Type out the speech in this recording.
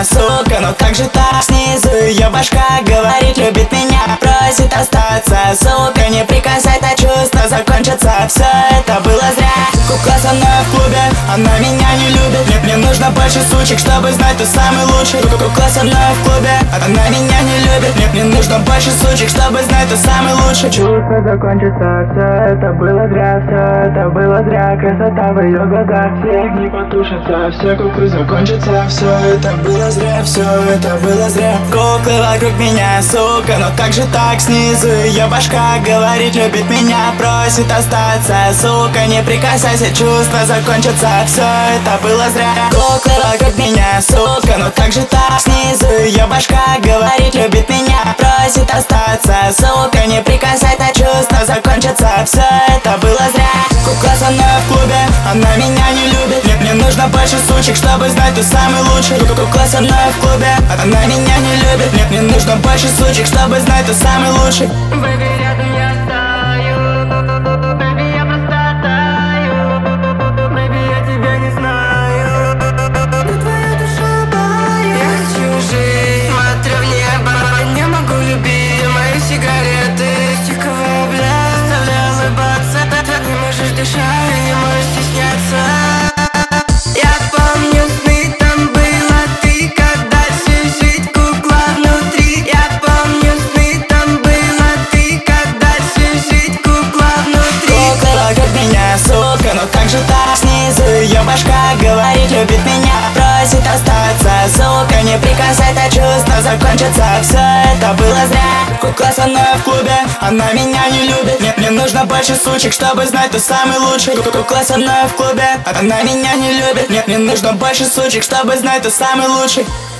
сука, но как же так? Снизу ее башка говорит, любит меня, просит остаться, сука, не прикасай, то чувства закончатся. Все это было зря. Кукла со мной в клубе, она меня не любит. Мне нужно больше сучек, чтобы знать, кто самый лучший. Кукла со мной в клубе, она меня не любит. Мне нужно больше сучек, чтобы знать, кто самый лучший. Чувства закончатся, все это было зря, все это было зря. Красота в ее глазах, снег не потушится, все куклы закончатся. Все это было зря, все это было зря. Куклы вокруг меня, сука, но как же так? Снизу ее башка говорит, любит меня, просит остаться, сука, не прикасайся, чувства закончатся. Все это было зря. Куклы вокруг меня, сука, но как же так? Снизу ее башка говорит, любит меня, просит остаться, сука, не прикасай, то чувства закончатся. Все это было зря. Кукла со мной в клубе, она меня не любит. Мне нужно больше сучек, чтобы знать, кто самый лучший. Кукла со мной в клубе, она меня не любит. Мне нужно больше сучек, чтобы знать, кто самый лучший. Baby, рядом я стою, baby, я просто таю, baby, я тебя не знаю, но твоя душа бою. Я хочу жить, смотрю в небо, не могу любить мои сигареты. Стиковая, бля, заставляй улыбаться, не можешь дышать, не можешь стесняться. Я помню сны, там была ты, когда сижит кукла внутри. Я помню сны, там была ты, когда сижит кукла внутри. Кукла вокруг меня, сука, но как же так? Снизу ее башка говорит, любит меня, просит остаться, сука, не прикасай, то чувства закончатся. Все это было зря. Кукла со мной в клубе, она меня не любит. Мне нужно больше сучек, чтобы знать, кто самый лучший. Кукла со мной в клубе, она меня не любит. Мне нужно больше сучек, чтобы знать, кто самый лучший.